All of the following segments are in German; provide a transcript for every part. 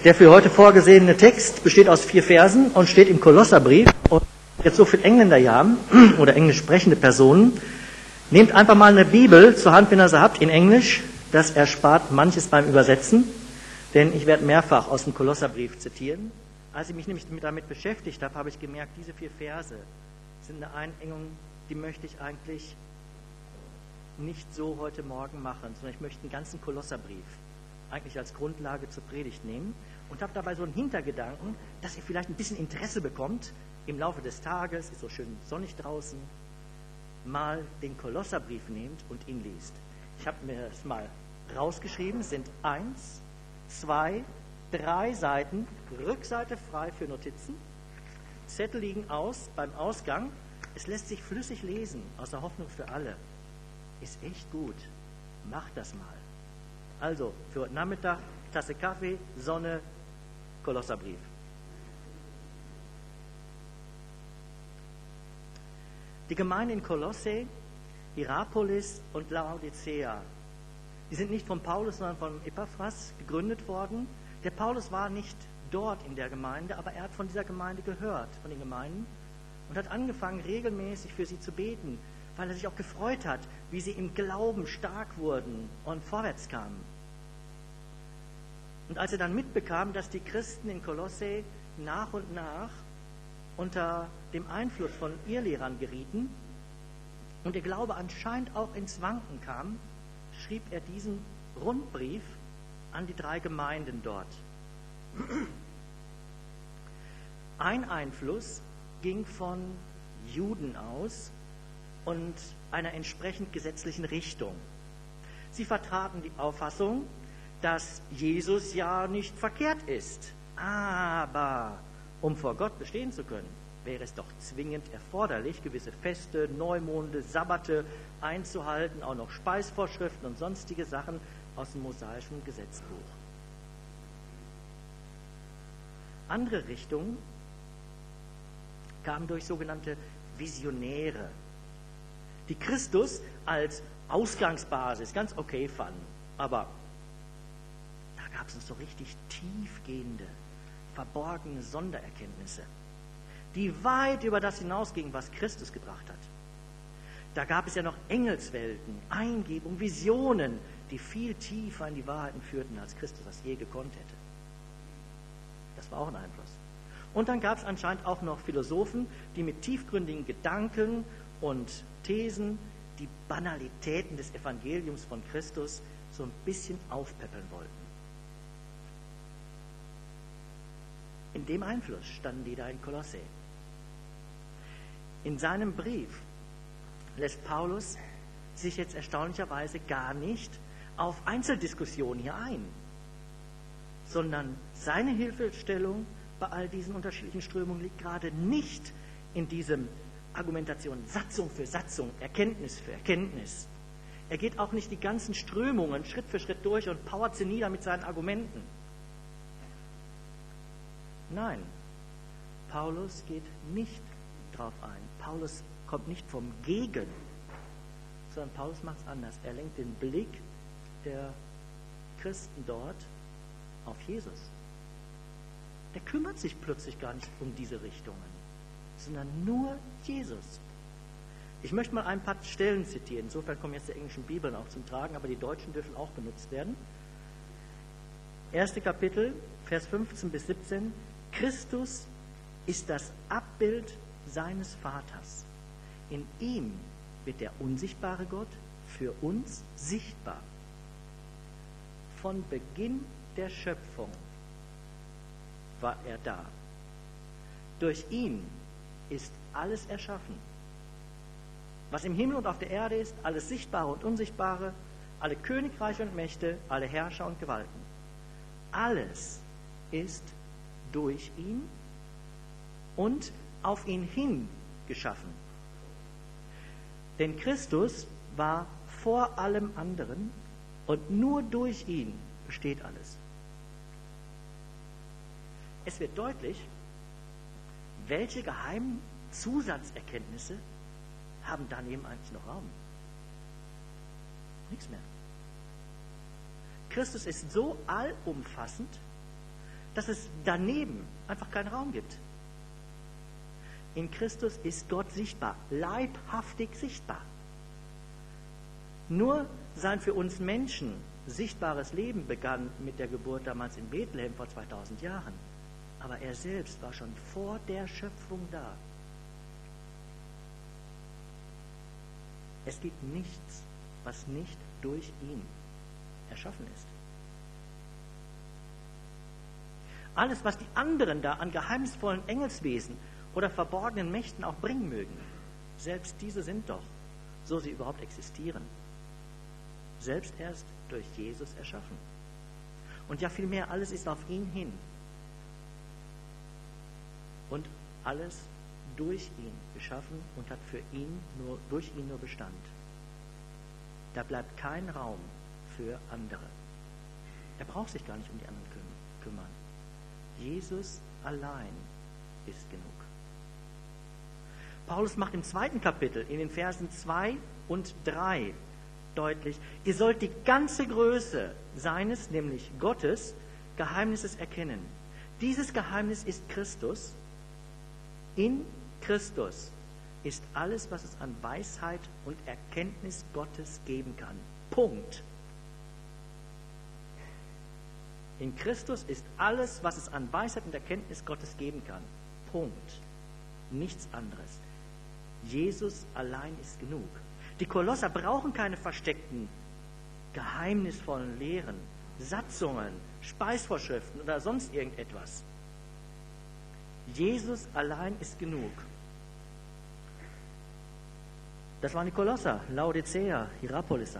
Der für heute vorgesehene Text besteht aus 4 Versen und steht im Kolosserbrief. Und jetzt so viele Engländer hier haben oder englisch sprechende Personen, nehmt einfach mal eine Bibel zur Hand, wenn ihr sie habt, in Englisch. Das erspart manches beim Übersetzen, denn ich werde mehrfach aus dem Kolosserbrief zitieren. Als ich mich nämlich damit beschäftigt habe, habe ich gemerkt, diese 4 Verse sind eine Einengung, die möchte ich eigentlich nicht so heute Morgen machen, sondern ich möchte einen ganzen Kolosserbrief eigentlich als Grundlage zur Predigt nehmen und habe dabei so einen Hintergedanken, dass ihr vielleicht ein bisschen Interesse bekommt, im Laufe des Tages, ist so schön sonnig draußen, mal den Kolosserbrief nehmt und ihn liest. Ich habe mir das mal rausgeschrieben, es sind 1, 2, 3 Seiten, Rückseite frei für Notizen, Zettel liegen aus beim Ausgang, es lässt sich flüssig lesen, aus der Hoffnung für alle. Ist echt gut, macht das mal. Also, für heute Nachmittag, Tasse Kaffee, Sonne, Kolosserbrief. Die Gemeinde in Kolosse, Hierapolis und Laodicea, die sind nicht von Paulus, sondern von Epaphras gegründet worden. Der Paulus war nicht dort in der Gemeinde, aber er hat von dieser Gemeinde gehört, von den Gemeinden, und hat angefangen, regelmäßig für sie zu beten, weil er sich auch gefreut hat, wie sie im Glauben stark wurden und vorwärts kamen. Und als er dann mitbekam, dass die Christen in Kolosse nach und nach unter dem Einfluss von Irrlehrern gerieten und der Glaube anscheinend auch ins Wanken kam, schrieb er diesen Rundbrief an die 3 Gemeinden dort. Ein Einfluss ging von Juden aus und einer entsprechend gesetzlichen Richtung. Sie vertraten die Auffassung, dass Jesus ja nicht verkehrt ist, aber um vor Gott bestehen zu können, wäre es doch zwingend erforderlich, gewisse Feste, Neumonde, Sabbate einzuhalten, auch noch Speisvorschriften und sonstige Sachen aus dem mosaischen Gesetzbuch. Andere Richtungen kamen durch sogenannte Visionäre, die Christus als Ausgangsbasis ganz okay fanden. Aber da gab es noch so richtig tiefgehende, verborgene Sondererkenntnisse, die weit über das hinausgingen, was Christus gebracht hat. Da gab es ja noch Engelswelten, Eingebungen, Visionen, die viel tiefer in die Wahrheiten führten, als Christus das je gekonnt hätte. Das war auch ein Einfluss. Und dann gab es anscheinend auch noch Philosophen, die mit tiefgründigen Gedanken und Thesen die Banalitäten des Evangeliums von Christus so ein bisschen aufpäppeln wollten. In dem Einfluss standen die da in Kolosse. In seinem Brief lässt Paulus sich jetzt erstaunlicherweise gar nicht auf Einzeldiskussionen hier ein, sondern seine Hilfestellung bei all diesen unterschiedlichen Strömungen liegt gerade nicht in diesem Argumentation, Satzung für Satzung, Erkenntnis für Erkenntnis. Er geht auch nicht die ganzen Strömungen Schritt für Schritt durch und powert sie nieder mit seinen Argumenten. Nein, Paulus geht nicht drauf ein. Paulus kommt nicht vom Gegen, sondern Paulus macht es anders. Er lenkt den Blick der Christen dort auf Jesus. Er kümmert sich plötzlich gar nicht um diese Richtungen, sondern nur Jesus. Ich möchte mal ein paar Stellen zitieren. Insofern kommen jetzt die englischen Bibeln auch zum Tragen, aber die deutschen dürfen auch benutzt werden. 1. Kapitel, Vers 15 bis 17. Christus ist das Abbild seines Vaters. In ihm wird der unsichtbare Gott für uns sichtbar. Von Beginn der Schöpfung war er da. Durch ihn ist alles erschaffen. Was im Himmel und auf der Erde ist, alles Sichtbare und Unsichtbare, alle Königreiche und Mächte, alle Herrscher und Gewalten. Alles ist durch ihn und auf ihn hin geschaffen. Denn Christus war vor allem anderen und nur durch ihn besteht alles. Es wird deutlich, welche geheimen Zusatzerkenntnisse haben daneben eigentlich noch Raum? Nichts mehr. Christus ist so allumfassend, dass es daneben einfach keinen Raum gibt. In Christus ist Gott sichtbar, leibhaftig sichtbar. Nur sein für uns Menschen sichtbares Leben begann mit der Geburt damals in Bethlehem vor 2000 Jahren. Aber er selbst war schon vor der Schöpfung da. Es gibt nichts, was nicht durch ihn erschaffen ist. Alles, was die anderen da an geheimnisvollen Engelswesen oder verborgenen Mächten auch bringen mögen, selbst diese sind doch, so sie überhaupt existieren, selbst erst durch Jesus erschaffen. Und ja, vielmehr, alles ist auf ihn hin. Und alles durch ihn geschaffen und hat durch ihn nur Bestand. Da bleibt kein Raum für andere. Er braucht sich gar nicht um die anderen kümmern. Jesus allein ist genug. Paulus macht im 2. Kapitel in den Versen 2 und 3 deutlich, ihr sollt die ganze Größe seines, nämlich Gottes, Geheimnisses erkennen. Dieses Geheimnis ist Christus. In Christus ist alles, was es an Weisheit und Erkenntnis Gottes geben kann. Punkt. In Christus ist alles, was es an Weisheit und Erkenntnis Gottes geben kann. Punkt. Nichts anderes. Jesus allein ist genug. Die Kolosser brauchen keine versteckten, geheimnisvollen Lehren, Satzungen, Speisvorschriften oder sonst irgendetwas. Jesus allein ist genug. Das waren die Kolosser, Laodicea, Hierapolis.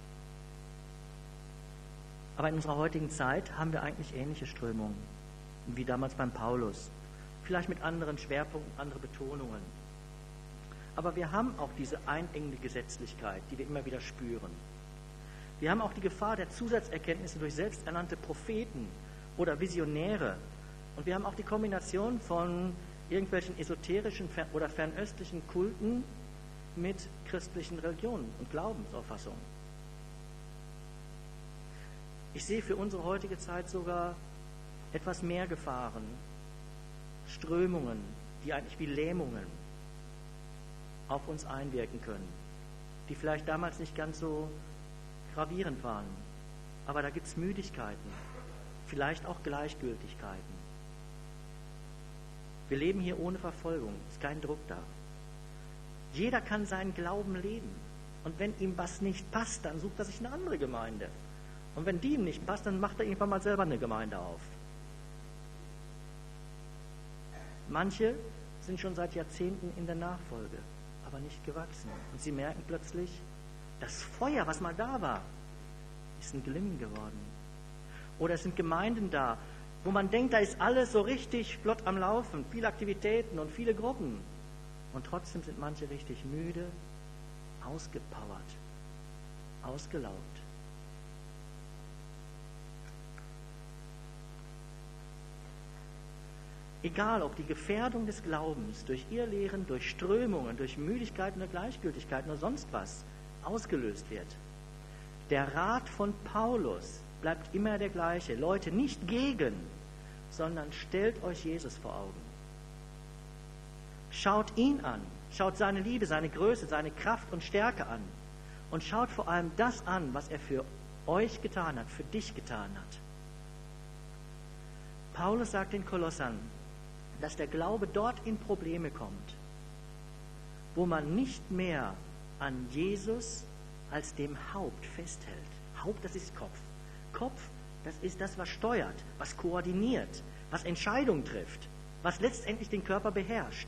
Aber in unserer heutigen Zeit haben wir eigentlich ähnliche Strömungen, wie damals beim Paulus. Vielleicht mit anderen Schwerpunkten, andere Betonungen. Aber wir haben auch diese einengende Gesetzlichkeit, die wir immer wieder spüren. Wir haben auch die Gefahr der Zusatzerkenntnisse durch selbsternannte Propheten oder Visionäre. Und wir haben auch die Kombination von irgendwelchen esoterischen oder fernöstlichen Kulten mit christlichen Religionen und Glaubensauffassungen. Ich sehe für unsere heutige Zeit sogar etwas mehr Gefahren, Strömungen, die eigentlich wie Lähmungen auf uns einwirken können, die vielleicht damals nicht ganz so gravierend waren. Aber da gibt es Müdigkeiten, vielleicht auch Gleichgültigkeiten. Wir leben hier ohne Verfolgung, ist kein Druck da. Jeder kann seinen Glauben leben. Und wenn ihm was nicht passt, dann sucht er sich eine andere Gemeinde. Und wenn die ihm nicht passt, dann macht er irgendwann mal selber eine Gemeinde auf. Manche sind schon seit Jahrzehnten in der Nachfolge, aber nicht gewachsen. Und sie merken plötzlich, das Feuer, was mal da war, ist ein Glimmen geworden. Oder es sind Gemeinden da, wo man denkt, da ist alles so richtig flott am Laufen, viele Aktivitäten und viele Gruppen. Und trotzdem sind manche richtig müde, ausgepowert, ausgelaugt. Egal, ob die Gefährdung des Glaubens durch Irrlehren, durch Strömungen, durch Müdigkeiten oder Gleichgültigkeiten oder sonst was ausgelöst wird. Der Rat von Paulus bleibt immer der gleiche. Leute, nicht gegen, sondern stellt euch Jesus vor Augen. Schaut ihn an, schaut seine Liebe, seine Größe, seine Kraft und Stärke an. Und schaut vor allem das an, was er für euch getan hat, für dich getan hat. Paulus sagt den Kolossern, dass der Glaube dort in Probleme kommt, wo man nicht mehr an Jesus als dem Haupt festhält. Haupt, das ist Kopf. Kopf, das ist das, was steuert, was koordiniert, was Entscheidungen trifft, was letztendlich den Körper beherrscht.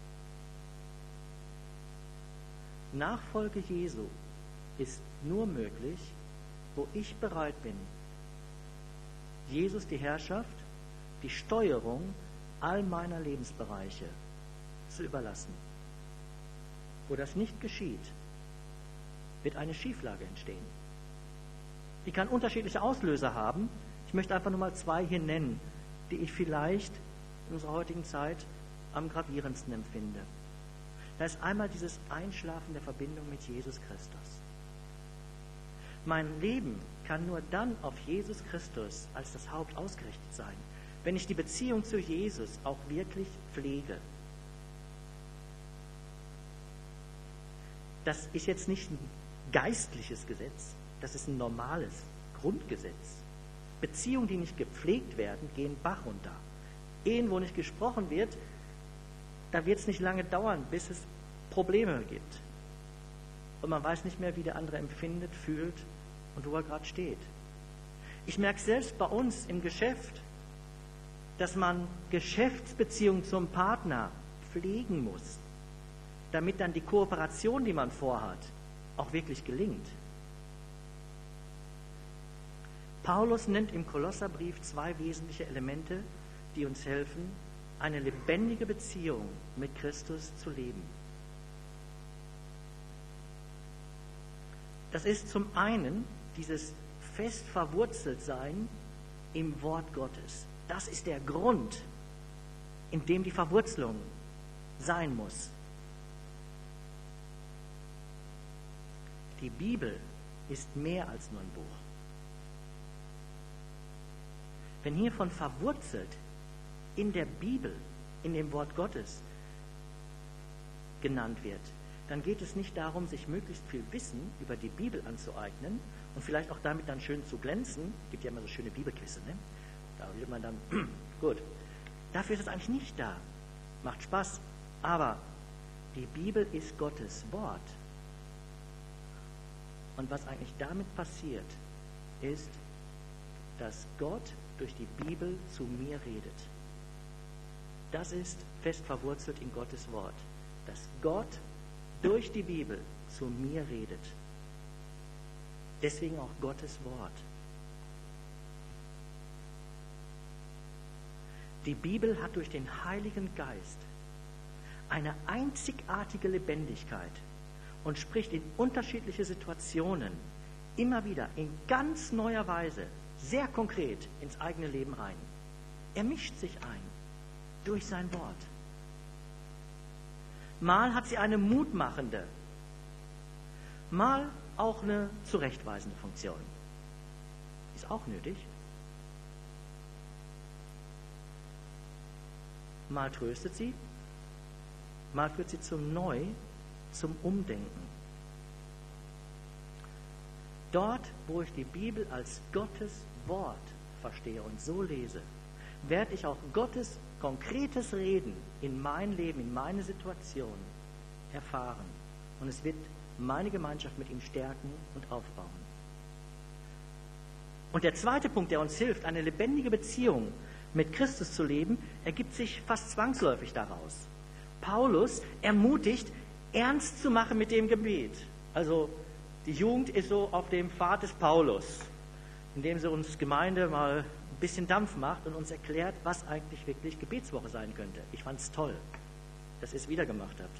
Nachfolge Jesu ist nur möglich, wo ich bereit bin, Jesus die Herrschaft, die Steuerung all meiner Lebensbereiche zu überlassen. Wo das nicht geschieht, wird eine Schieflage entstehen. Die kann unterschiedliche Auslöser haben. Ich möchte einfach nur mal 2 hier nennen, die ich vielleicht in unserer heutigen Zeit am gravierendsten empfinde. Da ist einmal dieses Einschlafen der Verbindung mit Jesus Christus. Mein Leben kann nur dann auf Jesus Christus als das Haupt ausgerichtet sein, wenn ich die Beziehung zu Jesus auch wirklich pflege. Das ist jetzt nicht ein geistliches Gesetz, das ist ein normales Grundgesetz. Beziehungen, die nicht gepflegt werden, gehen Bach runter. Ehen, wo nicht gesprochen wird, da wird es nicht lange dauern, bis es Probleme gibt. Und man weiß nicht mehr, wie der andere empfindet, fühlt und wo er gerade steht. Ich merke selbst bei uns im Geschäft, dass man Geschäftsbeziehungen zum Partner pflegen muss, damit dann die Kooperation, die man vorhat, auch wirklich gelingt. Paulus nennt im Kolosserbrief 2 wesentliche Elemente, die uns helfen, eine lebendige Beziehung mit Christus zu leben. Das ist zum einen dieses fest verwurzelt sein im Wort Gottes. Das ist der Grund, in dem die Verwurzelung sein muss. Die Bibel ist mehr als nur ein Buch. Wenn hier von verwurzelt in der Bibel, in dem Wort Gottes genannt wird, dann geht es nicht darum, sich möglichst viel Wissen über die Bibel anzueignen und vielleicht auch damit dann schön zu glänzen. Es gibt ja immer so schöne Bibelquizze, ne? Da will man dann, gut. Dafür ist es eigentlich nicht da. Macht Spaß. Aber die Bibel ist Gottes Wort. Und was eigentlich damit passiert, ist, dass Gott durch die Bibel zu mir redet. Das ist fest verwurzelt in Gottes Wort. Dass Gott durch die Bibel zu mir redet. Deswegen auch Gottes Wort. Die Bibel hat durch den Heiligen Geist eine einzigartige Lebendigkeit und spricht in unterschiedliche Situationen immer wieder in ganz neuer Weise, sehr konkret ins eigene Leben rein. Er mischt sich ein durch sein Wort. Mal hat sie eine mutmachende, mal auch eine zurechtweisende Funktion. Ist auch nötig. Mal tröstet sie, mal führt sie zum Umdenken. Dort, wo ich die Bibel als Gottes Wort verstehe und so lese, werde ich auch Gottes konkretes Reden in mein Leben, in meine Situation erfahren. Und es wird meine Gemeinschaft mit ihm stärken und aufbauen. Und der zweite Punkt, der uns hilft, eine lebendige Beziehung mit Christus zu leben, ergibt sich fast zwangsläufig daraus. Paulus ermutigt, ernst zu machen mit dem Gebet. Also die Jugend ist so auf dem Pfad des Paulus, indem sie uns Gemeinde mal ein bisschen Dampf macht und uns erklärt, was eigentlich wirklich Gebetswoche sein könnte. Ich fand es toll, dass ihr es wieder gemacht habt.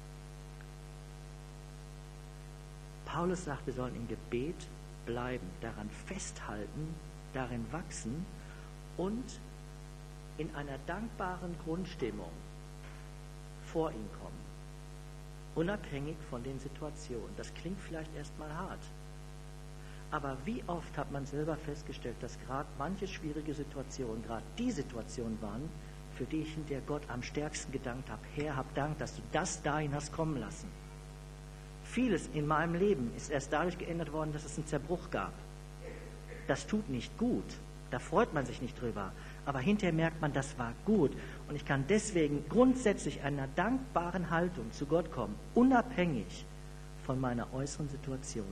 Paulus sagt, wir sollen im Gebet bleiben, daran festhalten, darin wachsen und in einer dankbaren Grundstimmung vor ihn kommen, unabhängig von den Situationen. Das klingt vielleicht erstmal hart, aber wie oft hat man selber festgestellt, dass gerade manche schwierige Situationen, gerade die Situationen waren, für die ich hinterher Gott am stärksten gedankt habe. Herr, hab Dank, dass du das dahin hast kommen lassen. Vieles in meinem Leben ist erst dadurch geändert worden, dass es einen Zerbruch gab. Das tut nicht gut, da freut man sich nicht drüber, aber hinterher merkt man, das war gut und ich kann deswegen grundsätzlich einer dankbaren Haltung zu Gott kommen, unabhängig von meiner äußeren Situation.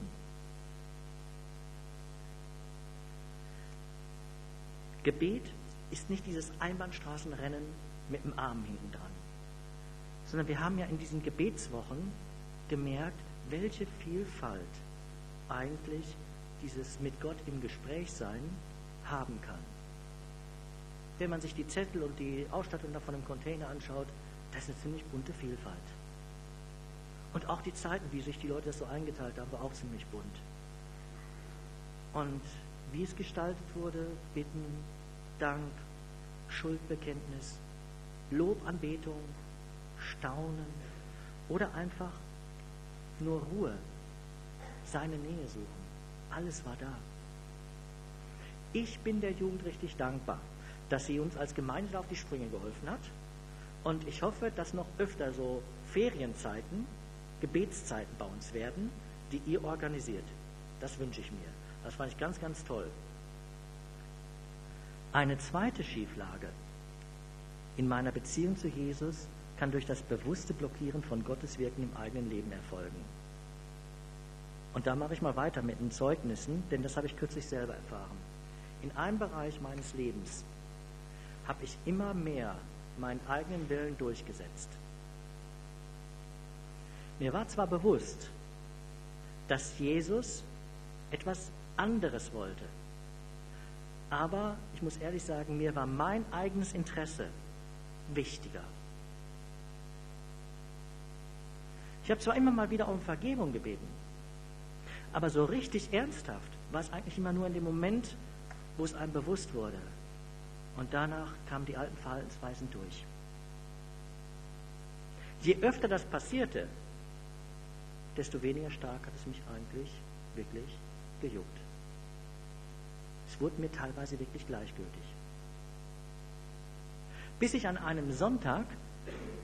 Gebet ist nicht dieses Einbahnstraßenrennen mit dem Arm hinten dran, sondern wir haben ja in diesen Gebetswochen gemerkt, welche Vielfalt eigentlich dieses mit Gott im Gespräch sein haben kann. Wenn man sich die Zettel und die Ausstattung davon im Container anschaut, das ist eine ziemlich bunte Vielfalt. Und auch die Zeiten, wie sich die Leute das so eingeteilt haben, war auch ziemlich bunt. Und wie es gestaltet wurde, Bitten, Dank, Schuldbekenntnis, Lobanbetung, Staunen oder einfach nur Ruhe, seine Nähe suchen. Alles war da. Ich bin der Jugend richtig dankbar, dass sie uns als Gemeinde auf die Sprünge geholfen hat. Und ich hoffe, dass noch öfter so Ferienzeiten, Gebetszeiten bei uns werden, die ihr organisiert. Das wünsche ich mir. Das fand ich ganz, ganz toll. Eine zweite Schieflage in meiner Beziehung zu Jesus kann durch das bewusste Blockieren von Gottes Wirken im eigenen Leben erfolgen. Und da mache ich mal weiter mit den Zeugnissen, denn das habe ich kürzlich selber erfahren. In einem Bereich meines Lebens habe ich immer mehr meinen eigenen Willen durchgesetzt. Mir war zwar bewusst, dass Jesus etwas anderes wollte, aber ich muss ehrlich sagen, mir war mein eigenes Interesse wichtiger. Ich habe zwar immer mal wieder um Vergebung gebeten, aber so richtig ernsthaft war es eigentlich immer nur in dem Moment, wo es einem bewusst wurde. Und danach kamen die alten Verhaltensweisen durch. Je öfter das passierte, desto weniger stark hat es mich eigentlich wirklich gejuckt. Es wurde mir teilweise wirklich gleichgültig. Bis ich an einem Sonntag